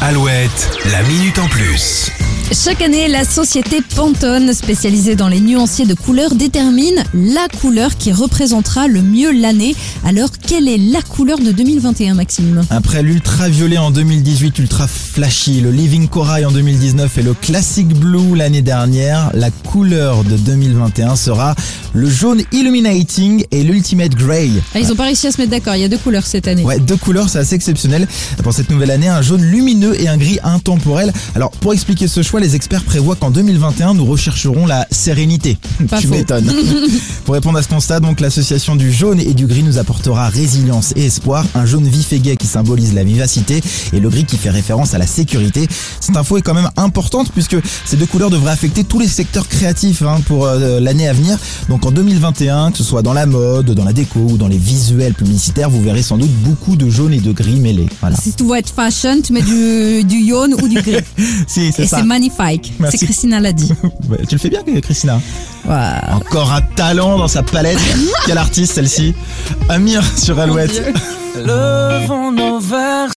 Alouette, la minute en plus. Chaque année, la société Pantone, spécialisée dans les nuanciers de couleurs, détermine la couleur qui représentera le mieux l'année. Alors, quelle est la couleur de 2021, Maxime ? Après l'ultraviolet en 2018, ultra flashy, le living corail en 2019 et le classic blue l'année dernière, la couleur de 2021 sera le jaune illuminating et l'ultimate grey. Ils ont pas réussi à se mettre d'accord, il y a deux couleurs cette année. Ouais, deux couleurs, c'est assez exceptionnel. Pour cette nouvelle année, un jaune lumineux et un gris intemporel. Alors, pour expliquer ce choix, les experts prévoient qu'en 2021, nous rechercherons la sérénité. Pas Tu faux. m'étonnes. Pour répondre à ce constat, donc, l'association du jaune et du gris nous apportera résilience et espoir. Un jaune vif et gai qui symbolise la vivacité et le gris qui fait référence à la sécurité. Cette info est quand même importante puisque ces deux couleurs devraient affecter tous les secteurs créatifs pour l'année à venir. Donc en 2021, que ce soit dans la mode, dans la déco ou dans les visuels publicitaires, vous verrez sans doute beaucoup de jaune et de gris mêlés. Voilà. Si tu veux être fashion, tu mets du jaune ou du gris. Si, c'est Et ça. c'est magnifique. Merci. C'est Christina l'a dit. Ouais, tu le fais bien, Christina. Wow. Encore un talent dans sa palette. Quelle artiste celle-ci. Amir sur Alouette. Mon Dieu. Levons nos verres.